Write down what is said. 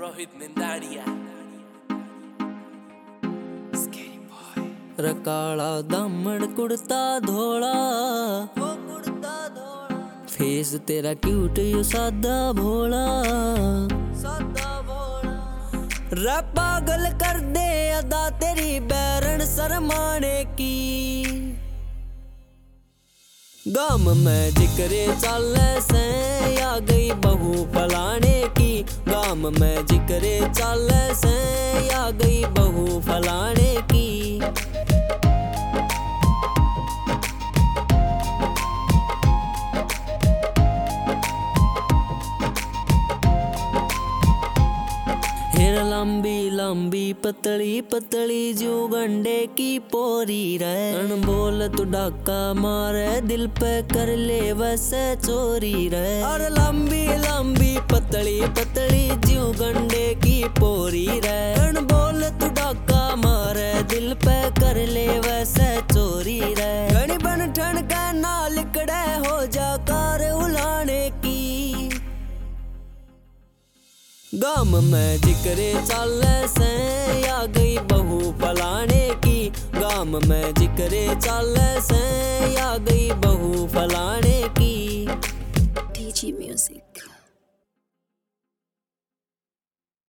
रोहित निंदाड़िया रकाला दामन कुड़ता धोला फेस तेरा क्यूट यू सादा भोला रे पागल कर दे अदा तेरी बैरन शर्माने की। गाम में जिक्रे चाले से आ गई बहू फलाने की। गाम में जिक्रे चाले से आ गई बहू फलाने की। हेर लंबी लंबी पतली पतली जो गंडे की पोरी रे बोल तू डाका मारे दिल पे कर ले वैसे चोरी रे। और लंबी लंबी पतली पतली जो गंडे की पोरी रे बोल तू डाका मारे दिल पे कर ले वैसे चोरी रे। घनी बन ठन का ना लिकड़े हो जा कार उलाने की। गाम में जिक्रे चाले से आ गई बहू फलाने की। गाम में जिक्रे चाले से आ गई बहू फलाने